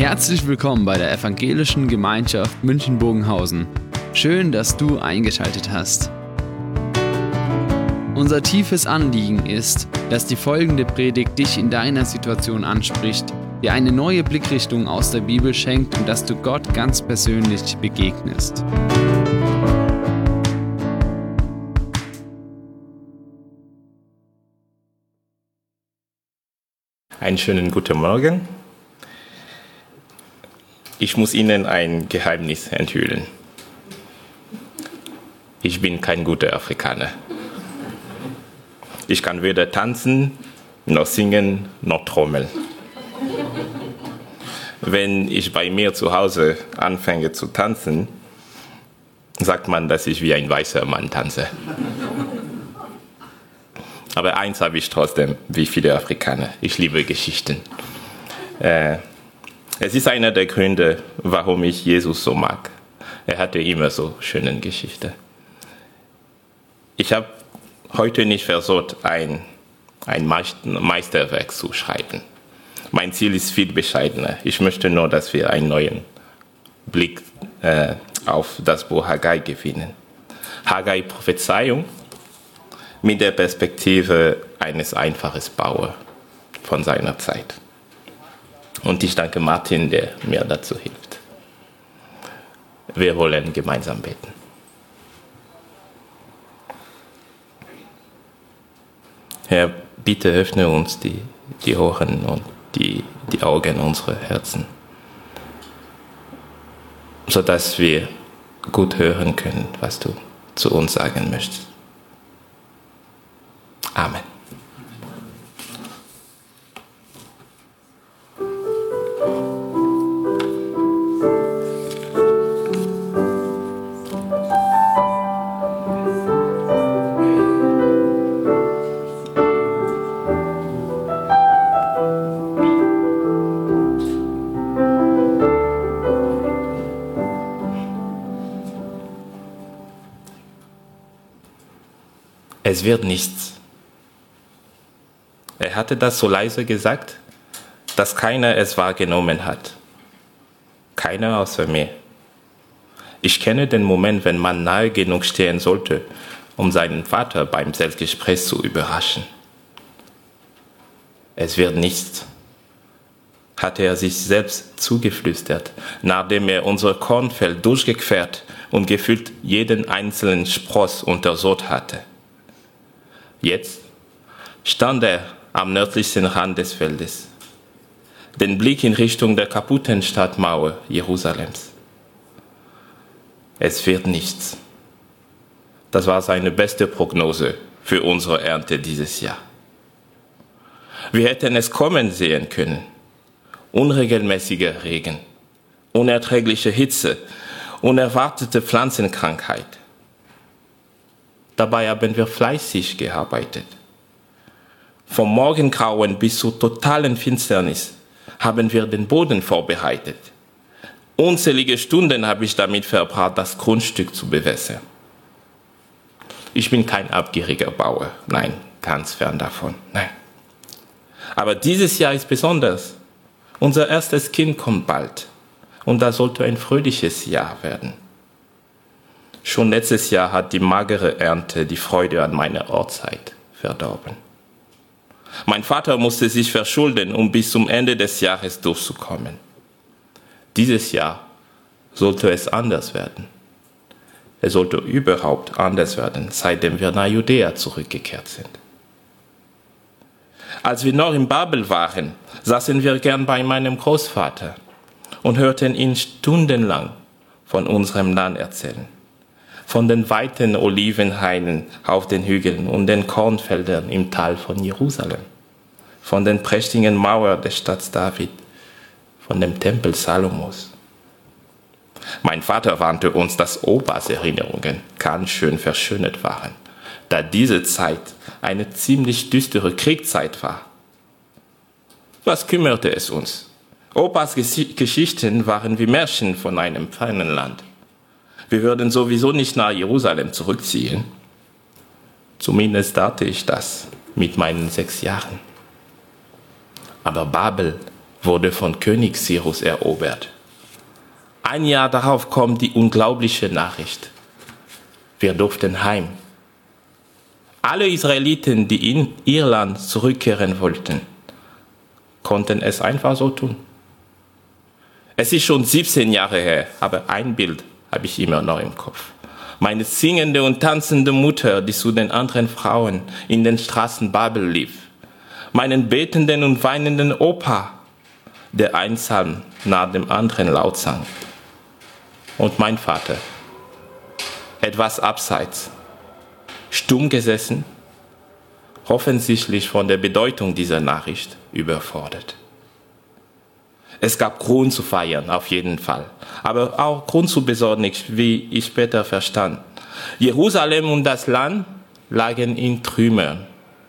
Herzlich willkommen bei der Evangelischen Gemeinschaft München-Bogenhausen. Schön, dass du eingeschaltet hast. Unser tiefes Anliegen ist, dass die folgende Predigt dich in deiner Situation anspricht, dir eine neue Blickrichtung aus der Bibel schenkt und dass du Gott ganz persönlich begegnest. Einen schönen guten Morgen. Ich muss Ihnen ein Geheimnis enthüllen. Ich bin kein guter Afrikaner. Ich kann weder tanzen, noch singen, noch trommeln. Wenn ich bei mir zu Hause anfange zu tanzen, sagt man, dass ich wie ein weißer Mann tanze. Aber eins habe ich trotzdem, wie viele Afrikaner. Ich liebe Geschichten. Es ist einer der Gründe, warum ich Jesus so mag. Er hatte immer so schöne Geschichten. Ich habe heute nicht versucht, ein Meisterwerk zu schreiben. Mein Ziel ist viel bescheidener. Ich möchte nur, dass wir einen neuen Blick auf das Buch Haggai gewinnen. Haggai Prophezeiung mit der Perspektive eines einfachen Bauers von seiner Zeit. Und ich danke Martin, der mir dazu hilft. Wir wollen gemeinsam beten. Herr, bitte öffne uns die Ohren und die Augen unserer Herzen, sodass wir gut hören können, was du zu uns sagen möchtest. Amen. Es wird nichts. Er hatte das so leise gesagt, dass keiner es wahrgenommen hat. Keiner außer mir. Ich kenne den Moment, wenn man nahe genug stehen sollte, um seinen Vater beim Selbstgespräch zu überraschen. Es wird nichts, hatte er sich selbst zugeflüstert, nachdem er unser Kornfeld durchgequert und gefühlt jeden einzelnen Spross untersucht hatte. Jetzt stand er am nördlichsten Rand des Feldes, den Blick in Richtung der kaputten Stadtmauer Jerusalems. Es wird nichts. Das war seine beste Prognose für unsere Ernte dieses Jahr. Wir hätten es kommen sehen können. Unregelmäßiger Regen, unerträgliche Hitze, unerwartete Pflanzenkrankheit. Dabei haben wir fleißig gearbeitet. Vom Morgengrauen bis zur totalen Finsternis haben wir den Boden vorbereitet. Unzählige Stunden habe ich damit verbracht, das Grundstück zu bewässern. Ich bin kein abgieriger Bauer. Nein, ganz fern davon. Nein. Aber dieses Jahr ist besonders. Unser erstes Kind kommt bald. Und das sollte ein fröhliches Jahr werden. Schon letztes Jahr hat die magere Ernte die Freude an meiner Hochzeit verdorben. Mein Vater musste sich verschulden, um bis zum Ende des Jahres durchzukommen. Dieses Jahr sollte es anders werden. Es sollte überhaupt anders werden, seitdem wir nach Judäa zurückgekehrt sind. Als wir noch in Babel waren, saßen wir gern bei meinem Großvater und hörten ihn stundenlang von unserem Land erzählen. Von den weiten Olivenhainen auf den Hügeln und den Kornfeldern im Tal von Jerusalem, von den prächtigen Mauern der Stadt David, von dem Tempel Salomos. Mein Vater warnte uns, dass Opas Erinnerungen ganz schön verschönert waren, da diese Zeit eine ziemlich düstere Kriegszeit war. Was kümmerte es uns? Opas Geschichten waren wie Märchen von einem fernen Land. Wir würden sowieso nicht nach Jerusalem zurückziehen. Zumindest dachte ich das mit meinen 6 Jahren. Aber Babel wurde von König Cyrus erobert. Ein Jahr darauf kommt die unglaubliche Nachricht: Wir durften heim. Alle Israeliten, die in ihr Land zurückkehren wollten, konnten es einfach so tun. Es ist schon 17 Jahre her, aber ein Bild habe ich immer noch im Kopf. Meine singende und tanzende Mutter, die zu den anderen Frauen in den Straßen Babel lief. Meinen betenden und weinenden Opa, der einen Psalm nach dem anderen laut sang. Und mein Vater, etwas abseits, stumm gesessen, offensichtlich von der Bedeutung dieser Nachricht überfordert. Es gab Grund zu feiern, auf jeden Fall, aber auch Grund zu Besorgnis, wie ich später verstand. Jerusalem und das Land lagen in Trümmern.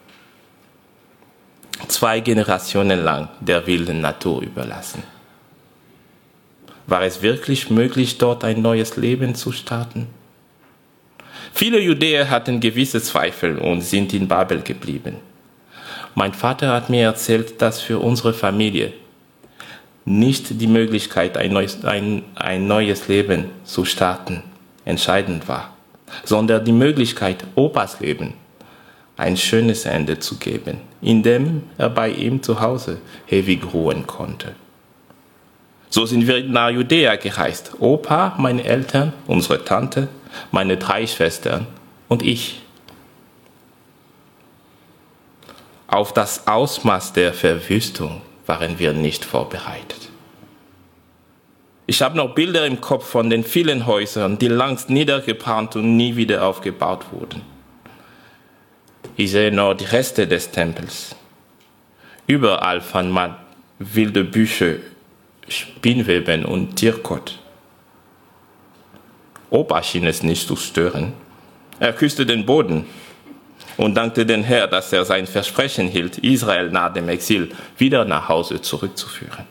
2 Generationen lang der wilden Natur überlassen. War es wirklich möglich, dort ein neues Leben zu starten? Viele Judäer hatten gewisse Zweifel und sind in Babel geblieben. Mein Vater hat mir erzählt, dass für unsere Familie nicht die Möglichkeit, ein neues Leben zu starten, entscheidend war, sondern die Möglichkeit, Opas Leben ein schönes Ende zu geben, indem er bei ihm zu Hause ewig ruhen konnte. So sind wir nach Judäa gereist. Opa, meine Eltern, unsere Tante, meine 3 Schwestern und ich. Auf das Ausmaß der Verwüstung waren wir nicht vorbereitet. Ich habe noch Bilder im Kopf von den vielen Häusern, die längst niedergebrannt und nie wieder aufgebaut wurden. Ich sehe noch die Reste des Tempels. Überall fand man wilde Büsche, Spinnweben und Tierkot. Opa schien es nicht zu stören. Er küsste den Boden und dankte dem Herrn, dass er sein Versprechen hielt, Israel nach dem Exil wieder nach Hause zurückzuführen.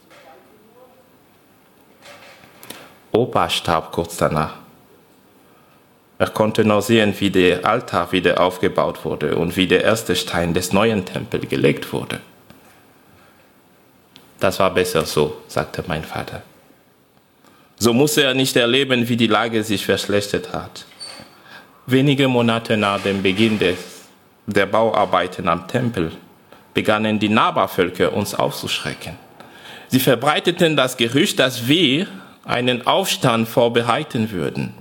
Opa starb kurz danach. Er konnte noch sehen, wie der Altar wieder aufgebaut wurde und wie der erste Stein des neuen Tempels gelegt wurde. Das war besser so, sagte mein Vater. So musste er nicht erleben, wie die Lage sich verschlechtert hat. Wenige Monate nach dem Beginn der Bauarbeiten am Tempel begannen die Nachbarvölker uns aufzuschrecken. Sie verbreiteten das Gerücht, dass wir einen Aufstand vorbereiten würden.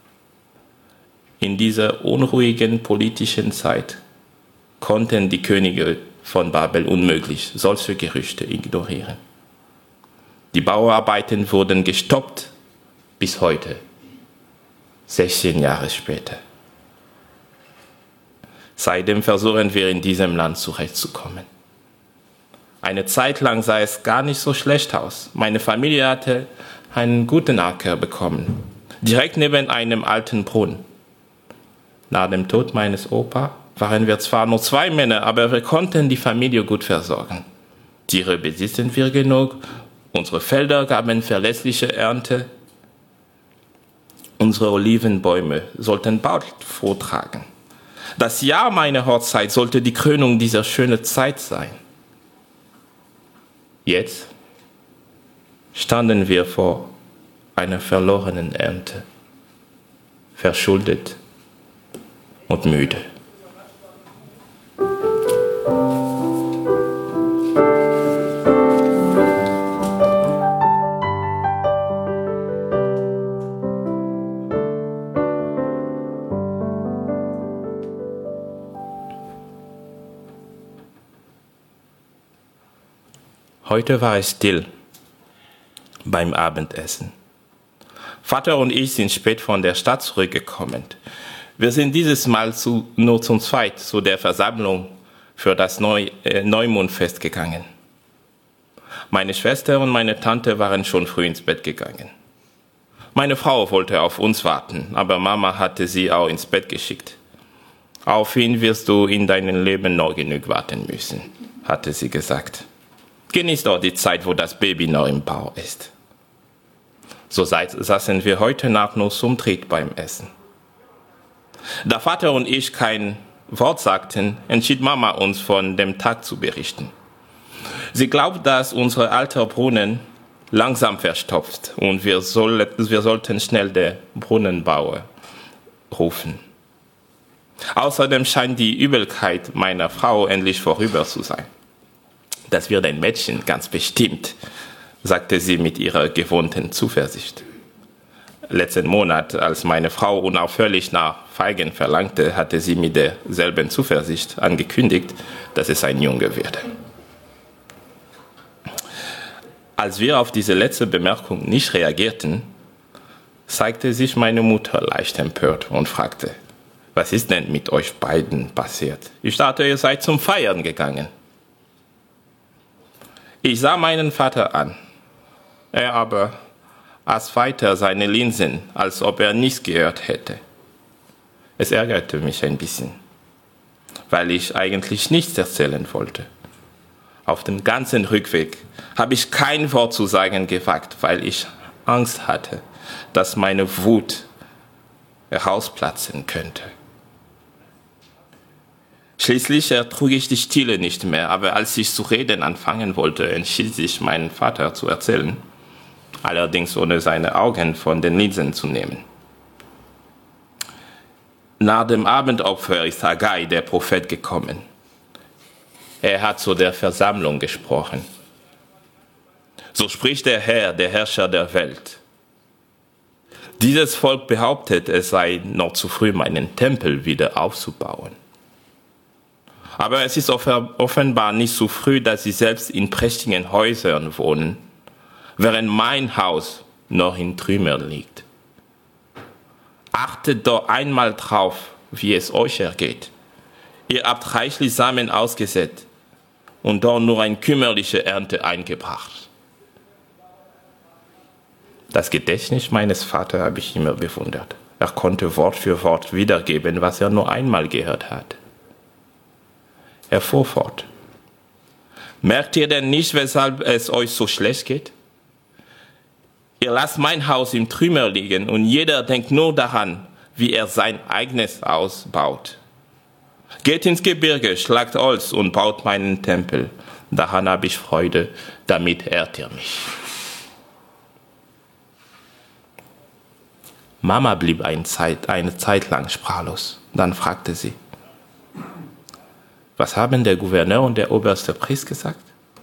In dieser unruhigen politischen Zeit konnten die Könige von Babel unmöglich solche Gerüchte ignorieren. Die Bauarbeiten wurden gestoppt bis heute, 16 Jahre später. Seitdem versuchen wir in diesem Land zurechtzukommen. Eine Zeit lang sah es gar nicht so schlecht aus. Meine Familie hatte einen guten Acker bekommen, direkt neben einem alten Brunnen. Nach dem Tod meines Opa waren wir zwar nur 2 Männer, aber wir konnten die Familie gut versorgen. Tiere besitzen wir genug, unsere Felder gaben verlässliche Ernte. Unsere Olivenbäume sollten bald Frucht tragen. Das Jahr meiner Hochzeit sollte die Krönung dieser schönen Zeit sein. Jetzt standen wir vor einer verlorenen Ernte, verschuldet und müde. Heute war es still beim Abendessen. Vater und ich sind spät von der Stadt zurückgekommen. Wir sind dieses Mal nur zum Zweit zu der Versammlung für das Neumondfest gegangen. Meine Schwester und meine Tante waren schon früh ins Bett gegangen. Meine Frau wollte auf uns warten, aber Mama hatte sie auch ins Bett geschickt. Auf ihn wirst du in deinem Leben noch genug warten müssen, hatte sie gesagt. Genieß doch die Zeit, wo das Baby noch im Bauch ist. So saßen wir heute Nacht nur zum Dritt beim Essen. Da Vater und ich kein Wort sagten, entschied Mama, uns von dem Tag zu berichten. Sie glaubt, dass unser alter Brunnen langsam verstopft und wir sollten schnell den Brunnenbauer rufen. Außerdem scheint die Übelkeit meiner Frau endlich vorüber zu sein. Das wird ein Mädchen, ganz bestimmt, sagte sie mit ihrer gewohnten Zuversicht. Letzten Monat, als meine Frau unaufhörlich nach Feigen verlangte, hatte sie mit derselben Zuversicht angekündigt, dass es ein Junge werde. Als wir auf diese letzte Bemerkung nicht reagierten, zeigte sich meine Mutter leicht empört und fragte, was ist denn mit euch beiden passiert? Ich dachte, ihr seid zum Feiern gegangen. Ich sah meinen Vater an. Er aber aß weiter seine Linsen, als ob er nichts gehört hätte. Es ärgerte mich ein bisschen, weil ich eigentlich nichts erzählen wollte. Auf dem ganzen Rückweg habe ich kein Wort zu sagen gewagt, weil ich Angst hatte, dass meine Wut herausplatzen könnte. Schließlich ertrug ich die Stille nicht mehr, aber als ich zu reden anfangen wollte, entschied sich meinen Vater zu erzählen, allerdings ohne seine Augen von den Linsen zu nehmen. Nach dem Abendopfer ist Haggai, der Prophet, gekommen. Er hat zu der Versammlung gesprochen. So spricht der Herr, der Herrscher der Welt. Dieses Volk behauptet, es sei noch zu früh, meinen Tempel wieder aufzubauen. Aber es ist offenbar nicht so früh, dass sie selbst in prächtigen Häusern wohnen, während mein Haus noch in Trümmern liegt. Achtet doch einmal drauf, wie es euch ergeht. Ihr habt reichlich Samen ausgesät und dort nur eine kümmerliche Ernte eingebracht. Das Gedächtnis meines Vaters habe ich immer bewundert. Er konnte Wort für Wort wiedergeben, was er nur einmal gehört hat. Er fuhr fort. Merkt ihr denn nicht, weshalb es euch so schlecht geht? Ihr lasst mein Haus im Trümmer liegen und jeder denkt nur daran, wie er sein eigenes Haus baut. Geht ins Gebirge, schlagt Holz und baut meinen Tempel. Daran habe ich Freude, damit ehrt ihr mich. Mama blieb eine Zeit lang sprachlos. Dann fragte sie, was haben der Gouverneur und der oberste Priester gesagt?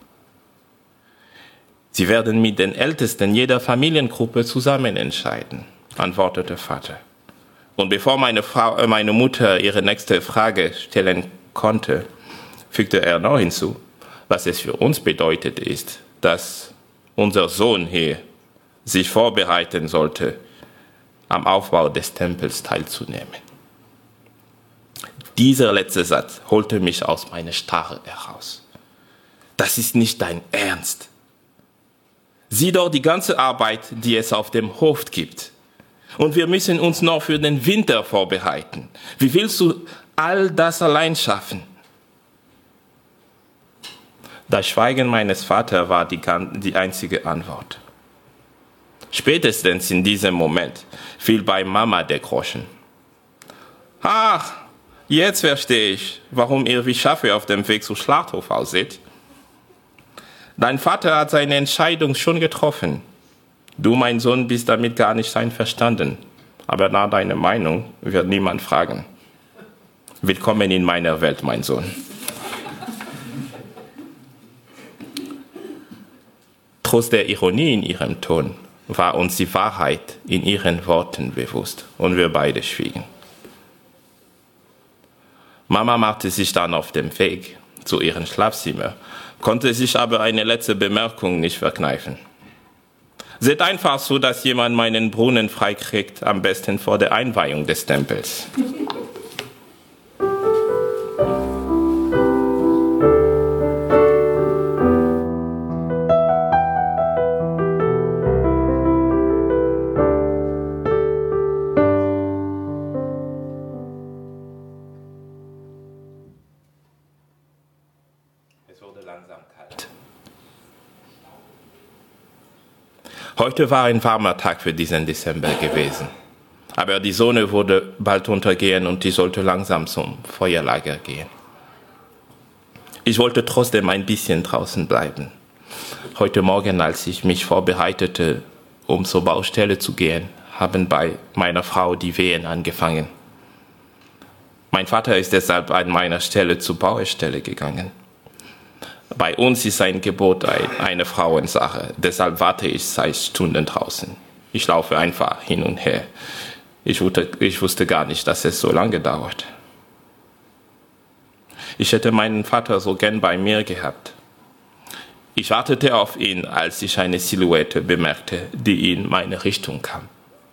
Sie werden mit den Ältesten jeder Familiengruppe zusammen entscheiden, antwortete Vater. Und bevor meine Mutter ihre nächste Frage stellen konnte, fügte er noch hinzu, was es für uns bedeutet ist, dass unser Sohn hier sich vorbereiten sollte, am Aufbau des Tempels teilzunehmen. Dieser letzte Satz holte mich aus meiner Starre heraus. Das ist nicht dein Ernst. Sieh doch die ganze Arbeit, die es auf dem Hof gibt. Und wir müssen uns noch für den Winter vorbereiten. Wie willst du all das allein schaffen? Das Schweigen meines Vaters war die einzige Antwort. Spätestens in diesem Moment fiel bei Mama der Groschen. Ach, jetzt verstehe ich, warum ihr wie Schafe auf dem Weg zum Schlachthof ausseht. Dein Vater hat seine Entscheidung schon getroffen. Du, mein Sohn, bist damit gar nicht einverstanden. Aber nach deiner Meinung wird niemand fragen. Willkommen in meiner Welt, mein Sohn. Trotz der Ironie in ihrem Ton war uns die Wahrheit in ihren Worten bewusst und wir beide schwiegen. Mama machte sich dann auf den Weg zu ihrem Schlafzimmer, konnte sich aber eine letzte Bemerkung nicht verkneifen. Seht einfach so, dass jemand meinen Brunnen freikriegt, am besten vor der Einweihung des Tempels. Es wurde langsam kalt. Heute war ein warmer Tag für diesen Dezember gewesen. Aber die Sonne würde bald untergehen und ich sollte langsam zum Feuerlager gehen. Ich wollte trotzdem ein bisschen draußen bleiben. Heute Morgen, als ich mich vorbereitete, um zur Baustelle zu gehen, haben bei meiner Frau die Wehen angefangen. Mein Vater ist deshalb an meiner Stelle zur Baustelle gegangen. Bei uns ist ein Gebot eine Frauensache, deshalb warte ich seit Stunden draußen. Ich laufe einfach hin und her. Ich wusste gar nicht, dass es so lange dauert. Ich hätte meinen Vater so gern bei mir gehabt. Ich wartete auf ihn, als ich eine Silhouette bemerkte, die in meine Richtung kam.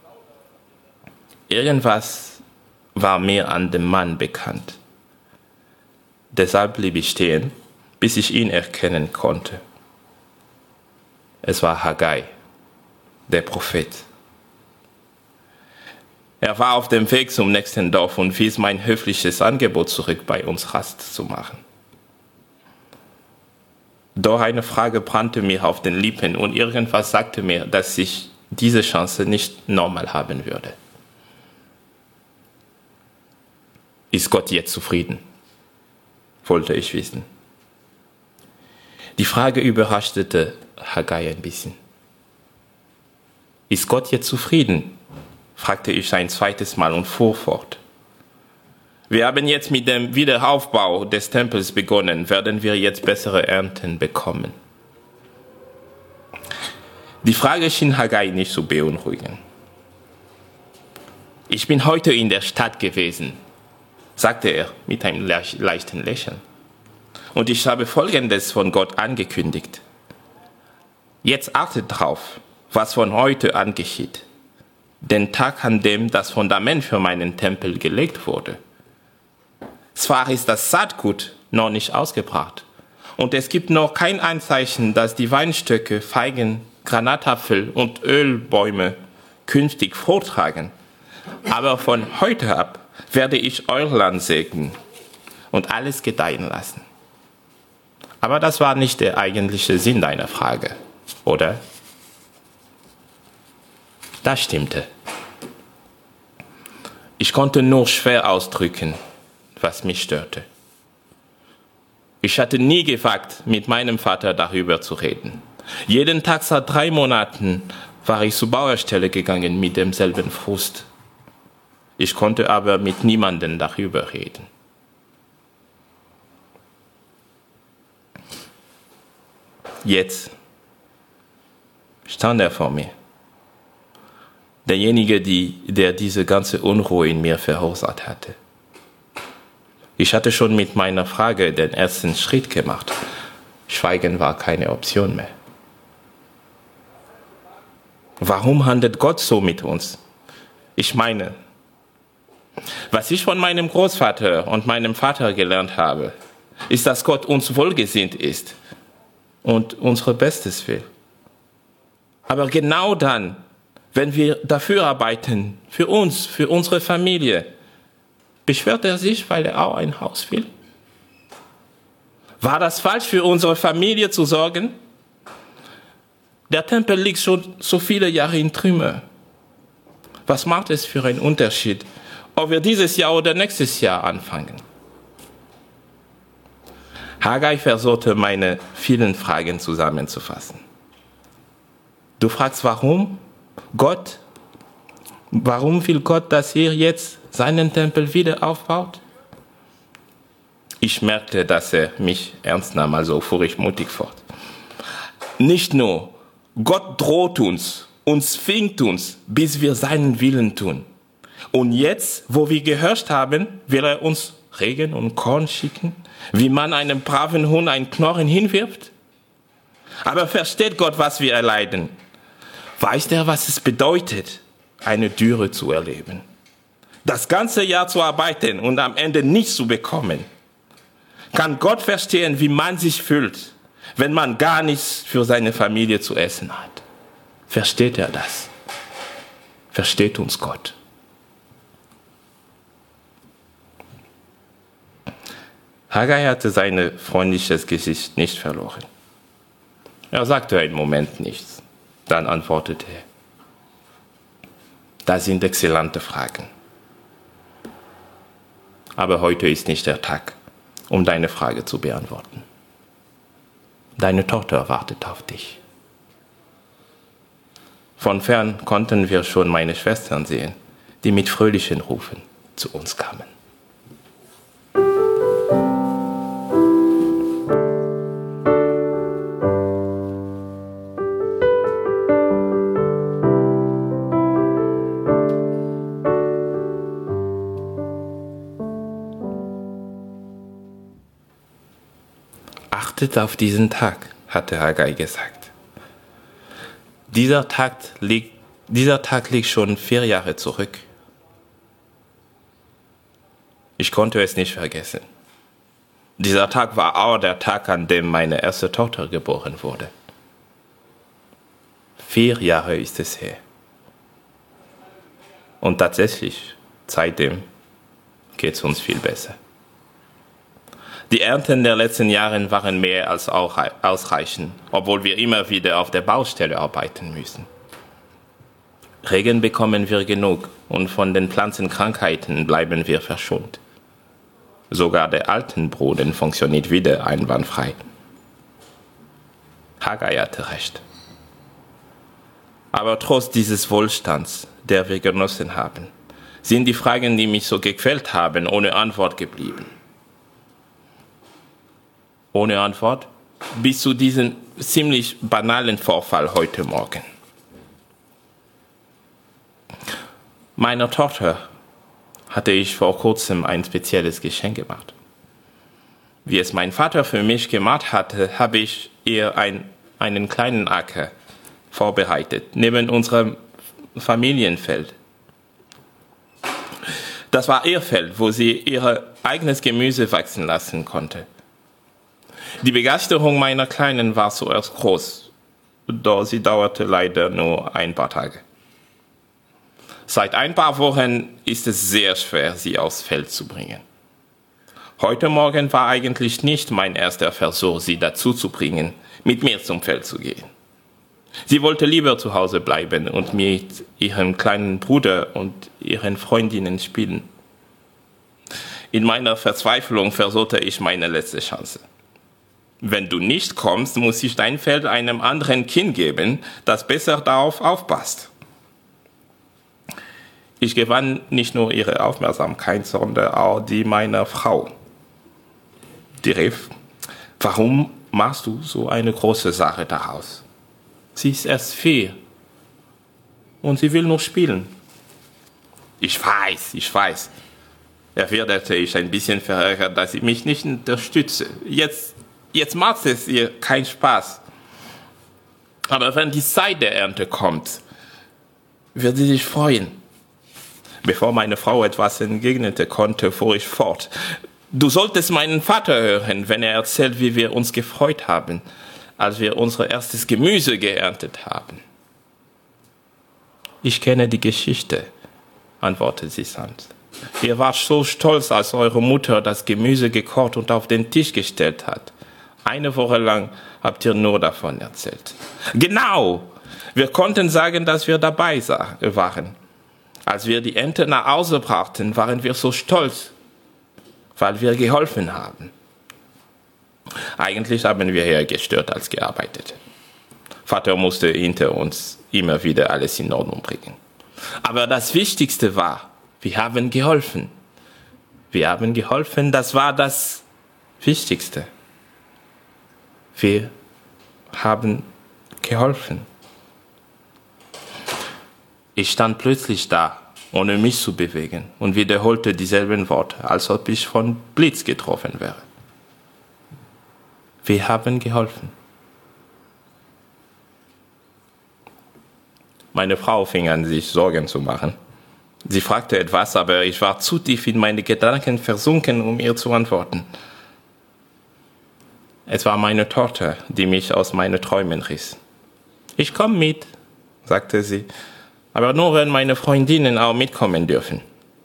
Irgendwas war mir an dem Mann bekannt. Deshalb blieb ich stehen, bis ich ihn erkennen konnte. Es war Haggai, der Prophet. Er war auf dem Weg zum nächsten Dorf und wies mein höfliches Angebot zurück, bei uns Rast zu machen. Doch eine Frage brannte mir auf den Lippen und irgendwas sagte mir, dass ich diese Chance nicht nochmal haben würde. Ist Gott jetzt zufrieden? Wollte ich wissen. Die Frage überraschte Haggai ein bisschen. Ist Gott jetzt zufrieden? Fragte ich ein zweites Mal und fuhr fort. Wir haben jetzt mit dem Wiederaufbau des Tempels begonnen, werden wir jetzt bessere Ernten bekommen? Die Frage schien Haggai nicht zu beunruhigen. Ich bin heute in der Stadt gewesen, sagte er mit einem leichten Lächeln. Und ich habe Folgendes von Gott angekündigt. Jetzt achtet drauf, was von heute an geschieht. Den Tag, an dem das Fundament für meinen Tempel gelegt wurde. Zwar ist das Saatgut noch nicht ausgebracht und es gibt noch kein Anzeichen, dass die Weinstöcke, Feigen, Granatapfel und Ölbäume künftig vortragen. Aber von heute ab werde ich euer Land segnen und alles gedeihen lassen. Aber das war nicht der eigentliche Sinn deiner Frage, oder? Das stimmte. Ich konnte nur schwer ausdrücken, was mich störte. Ich hatte nie gewagt, mit meinem Vater darüber zu reden. Jeden Tag seit 3 Monaten war ich zur Baustelle gegangen mit demselben Frust. Ich konnte aber mit niemandem darüber reden. Jetzt stand er vor mir. Derjenige, der diese ganze Unruhe in mir verursacht hatte. Ich hatte schon mit meiner Frage den ersten Schritt gemacht. Schweigen war keine Option mehr. Warum handelt Gott so mit uns? Ich meine, was ich von meinem Großvater und meinem Vater gelernt habe, ist, dass Gott uns wohlgesinnt ist und unser Bestes will. Aber genau dann, wenn wir dafür arbeiten, für uns, für unsere Familie, beschwert er sich, weil er auch ein Haus will? War das falsch, für unsere Familie zu sorgen? Der Tempel liegt schon so viele Jahre in Trümmer. Was macht es für einen Unterschied, ob wir dieses Jahr oder nächstes Jahr anfangen? Haggai versuchte, meine vielen Fragen zusammenzufassen. Du fragst, warum? Warum will Gott, dass ihr jetzt seinen Tempel wieder aufbaut? Ich merkte, dass er mich ernst nahm, also fuhr ich mutig fort. Nicht nur, Gott droht uns und zwingt uns, bis wir seinen Willen tun. Und jetzt, wo wir gehört haben, will er uns Regen und Korn schicken, wie man einem braven Hund einen Knochen hinwirft? Aber versteht Gott, was wir erleiden? Weiß er, was es bedeutet, eine Dürre zu erleben? Das ganze Jahr zu arbeiten und am Ende nichts zu bekommen? Kann Gott verstehen, wie man sich fühlt, wenn man gar nichts für seine Familie zu essen hat? Versteht er das? Versteht uns Gott? Haggai hatte sein freundliches Gesicht nicht verloren. Er sagte einen Moment nichts. Dann antwortete er. Das sind exzellente Fragen. Aber heute ist nicht der Tag, um deine Frage zu beantworten. Deine Tochter wartet auf dich. Von fern konnten wir schon meine Schwestern sehen, die mit fröhlichen Rufen zu uns kamen. Achtet auf diesen Tag, hatte Haggai gesagt. Dieser Tag liegt schon 4 Jahre zurück. Ich konnte es nicht vergessen. Dieser Tag war auch der Tag, an dem meine erste Tochter geboren wurde. 4 Jahre ist es her. Und tatsächlich, seitdem geht es uns viel besser. Die Ernten der letzten Jahre waren mehr als ausreichend, obwohl wir immer wieder auf der Baustelle arbeiten müssen. Regen bekommen wir genug und von den Pflanzenkrankheiten bleiben wir verschont. Sogar der Altenboden funktioniert wieder einwandfrei. Haggai hatte recht. Aber trotz dieses Wohlstands, der wir genossen haben, sind die Fragen, die mich so gequält haben, ohne Antwort geblieben. Ohne Antwort bis zu diesem ziemlich banalen Vorfall heute Morgen. Meiner Tochter hatte ich vor kurzem ein spezielles Geschenk gemacht. Wie es mein Vater für mich gemacht hatte, habe ich ihr einen kleinen Acker vorbereitet, neben unserem Familienfeld. Das war ihr Feld, wo sie ihr eigenes Gemüse wachsen lassen konnte. Die Begeisterung meiner Kleinen war zuerst groß, doch sie dauerte leider nur ein paar Tage. Seit ein paar Wochen ist es sehr schwer, sie aufs Feld zu bringen. Heute Morgen war eigentlich nicht mein erster Versuch, sie dazu zu bringen, mit mir zum Feld zu gehen. Sie wollte lieber zu Hause bleiben und mit ihrem kleinen Bruder und ihren Freundinnen spielen. In meiner Verzweiflung versuchte ich meine letzte Chance. Wenn du nicht kommst, muss ich dein Feld einem anderen Kind geben, das besser darauf aufpasst. Ich gewann nicht nur ihre Aufmerksamkeit, sondern auch die meiner Frau. Die rief: Warum machst du so eine große Sache daraus? Sie ist erst 4 und sie will nur spielen. Ich weiß, erwiderte ich ein bisschen verärgert, dass sie mich nicht unterstütze. Jetzt macht es ihr keinen Spaß. Aber wenn die Zeit der Ernte kommt, wird sie sich freuen. Bevor meine Frau etwas entgegnete konnte, fuhr ich fort. Du solltest meinen Vater hören, wenn er erzählt, wie wir uns gefreut haben, als wir unser erstes Gemüse geerntet haben. Ich kenne die Geschichte, antwortete sie sanft. Ihr wart so stolz, als eure Mutter das Gemüse gekocht und auf den Tisch gestellt hat. 1 Woche lang habt ihr nur davon erzählt. Genau! Wir konnten sagen, dass wir dabei waren. Als wir die Ente nach Hause brachten, waren wir so stolz, weil wir geholfen haben. Eigentlich haben wir eher gestört als gearbeitet. Vater musste hinter uns immer wieder alles in Ordnung bringen. Aber das Wichtigste war, wir haben geholfen. Wir haben geholfen, das war das Wichtigste. Wir haben geholfen. Ich stand plötzlich da, ohne mich zu bewegen, und wiederholte dieselben Worte, als ob ich von Blitz getroffen wäre. Wir haben geholfen. Meine Frau fing an, sich Sorgen zu machen. Sie fragte etwas, aber ich war zu tief in meine Gedanken versunken, um ihr zu antworten. Es war meine Tochter, die mich aus meinen Träumen riss. Ich komme mit, sagte sie, aber nur, wenn meine Freundinnen auch mitkommen dürfen.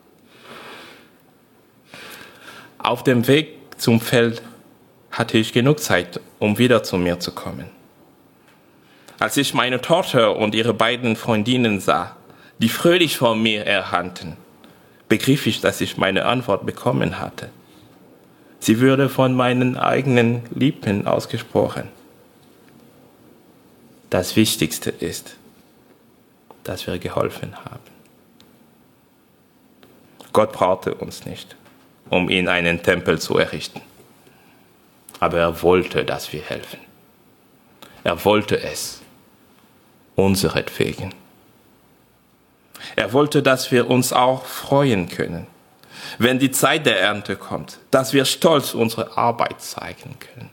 Auf dem Weg zum Feld hatte ich genug Zeit, um wieder zu mir zu kommen. Als ich meine Tochter und ihre beiden Freundinnen sah, die fröhlich vor mir errannten, begriff ich, dass ich meine Antwort bekommen hatte. Sie würde von meinen eigenen Lippen ausgesprochen. Das Wichtigste ist, dass wir geholfen haben. Gott brauchte uns nicht, um ihm einen Tempel zu errichten. Aber er wollte, dass wir helfen. Er wollte es, unseretwegen. Er wollte, dass wir uns auch freuen können, wenn die Zeit der Ernte kommt, dass wir stolz unsere Arbeit zeigen können.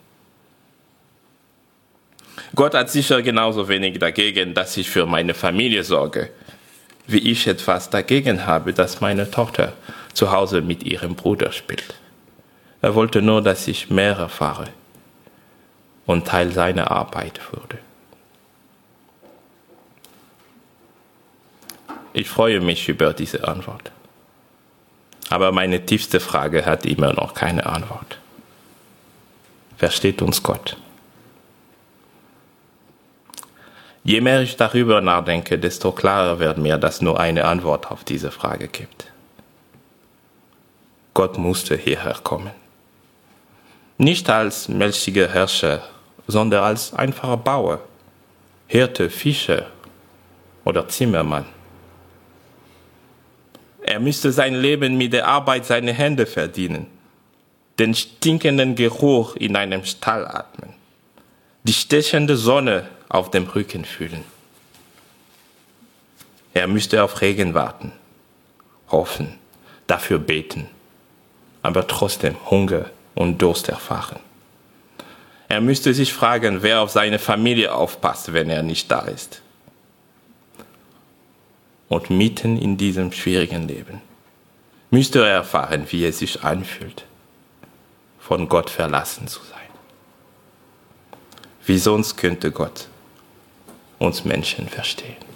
Gott hat sicher genauso wenig dagegen, dass ich für meine Familie sorge, wie ich etwas dagegen habe, dass meine Tochter zu Hause mit ihrem Bruder spielt. Er wollte nur, dass ich mehr erfahre und Teil seiner Arbeit wurde. Ich freue mich über diese Antwort. Aber meine tiefste Frage hat immer noch keine Antwort. Versteht uns Gott? Je mehr ich darüber nachdenke, desto klarer wird mir, dass nur eine Antwort auf diese Frage gibt. Gott musste hierher kommen. Nicht als mächtiger Herrscher, sondern als einfacher Bauer, Hirte, Fischer oder Zimmermann. Er müsste sein Leben mit der Arbeit seiner Hände verdienen, den stinkenden Geruch in einem Stall atmen, die stechende Sonne auf dem Rücken fühlen. Er müsste auf Regen warten, hoffen, dafür beten, aber trotzdem Hunger und Durst erfahren. Er müsste sich fragen, wer auf seine Familie aufpasst, wenn er nicht da ist. Und mitten in diesem schwierigen Leben müsste er erfahren, wie es sich anfühlt, von Gott verlassen zu sein. Wie sonst könnte Gott uns Menschen verstehen?